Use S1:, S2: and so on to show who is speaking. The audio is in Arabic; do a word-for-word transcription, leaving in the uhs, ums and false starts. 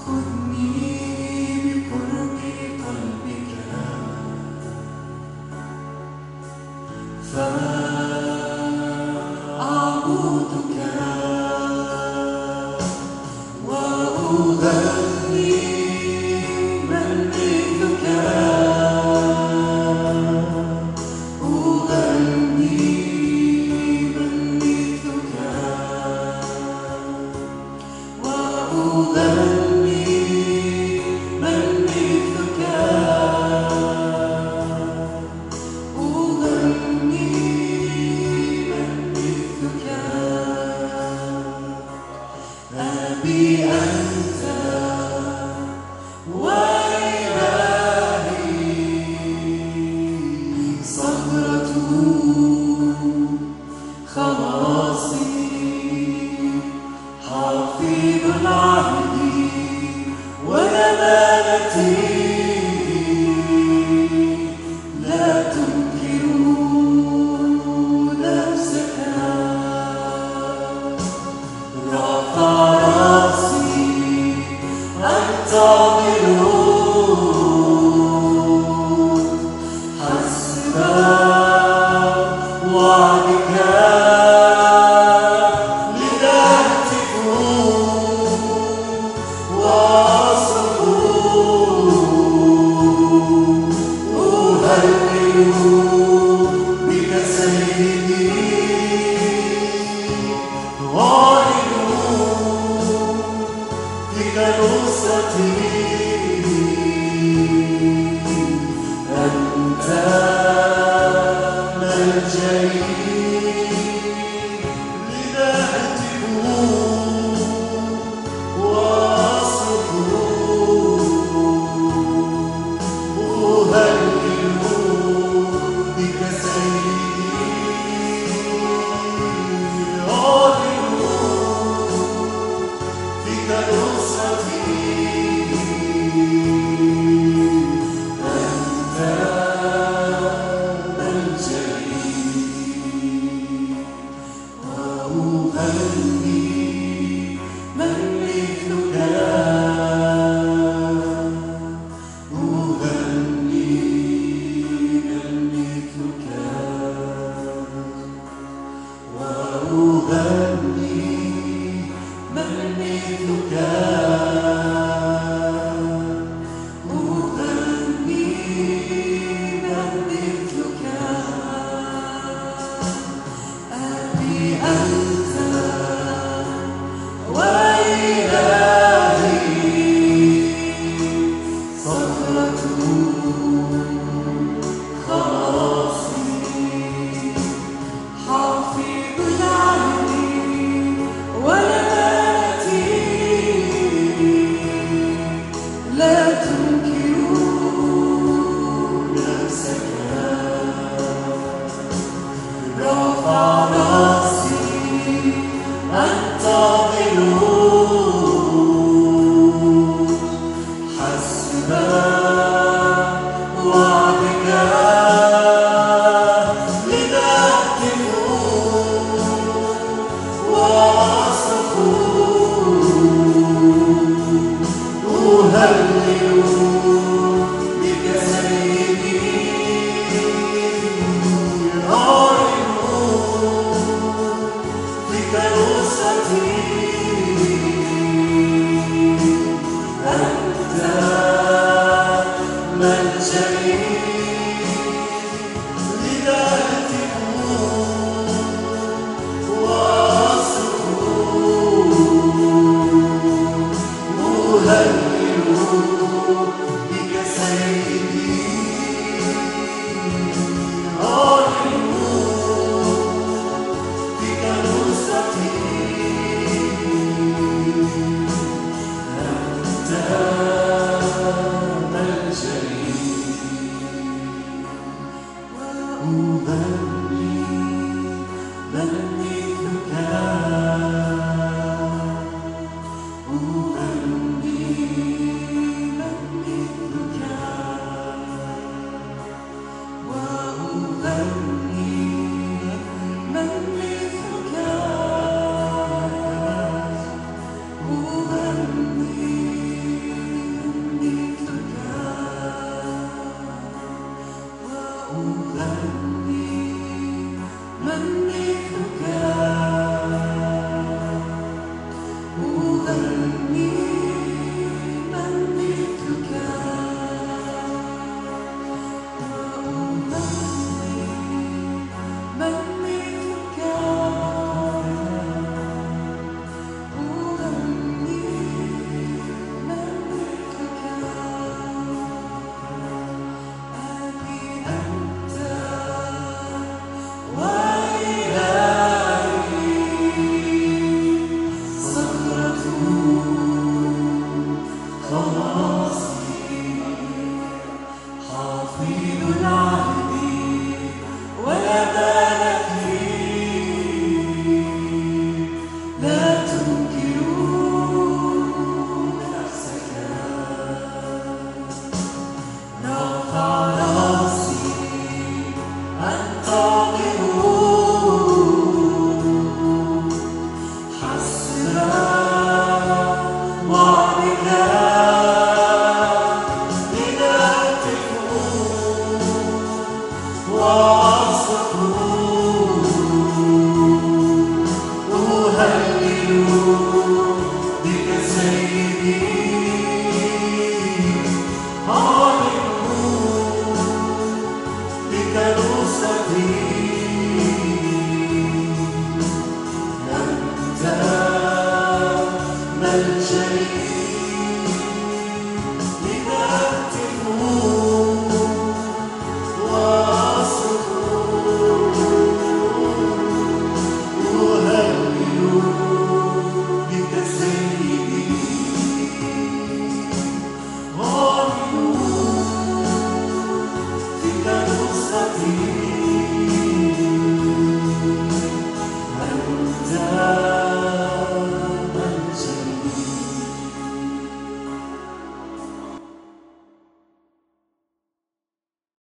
S1: خذني بقرب قلبك فأعبدك وأغني من مثلك أغني من مثلك وأغني من مثلك أغني من مثلك أبي أنت وإلهي صخرة خلاصي حافظ العهد ونبالتي لا تنكر نفسك رفع راسي أنتظر حسب وعدك لذا أهتف وأصرخ أهلل بك سيدي أعلن بك نصرتي أنت ملجئي لذا أهتف وأصرخ أهلل بك سيدي أعلن بك نصرتي أنت ملجئي وأغني من مثلك أغني من مثلك وأغني من مثلك أغني من مثلك أبي أنت وإلهي صخرة خلاصي حافظ العهد ونبالتي لا تنكر نفسك رفع راسي أنتظر حسب وعدك لذا أهتف وأصرخ أهلل بك سيدي أعلن بك نصرتي أنت ملجئي لذا أهتف وأصرخ أهلل بك سيدي أعلن بك نصرتي أنت ملجئي وأغني من مثلك أغني من مثلك وأغني من مثلك أغني خلاصي حافظ العهد ولا بالك فيه لا تنكروا نفسك رافع راسي أنتظر حسنا وعدك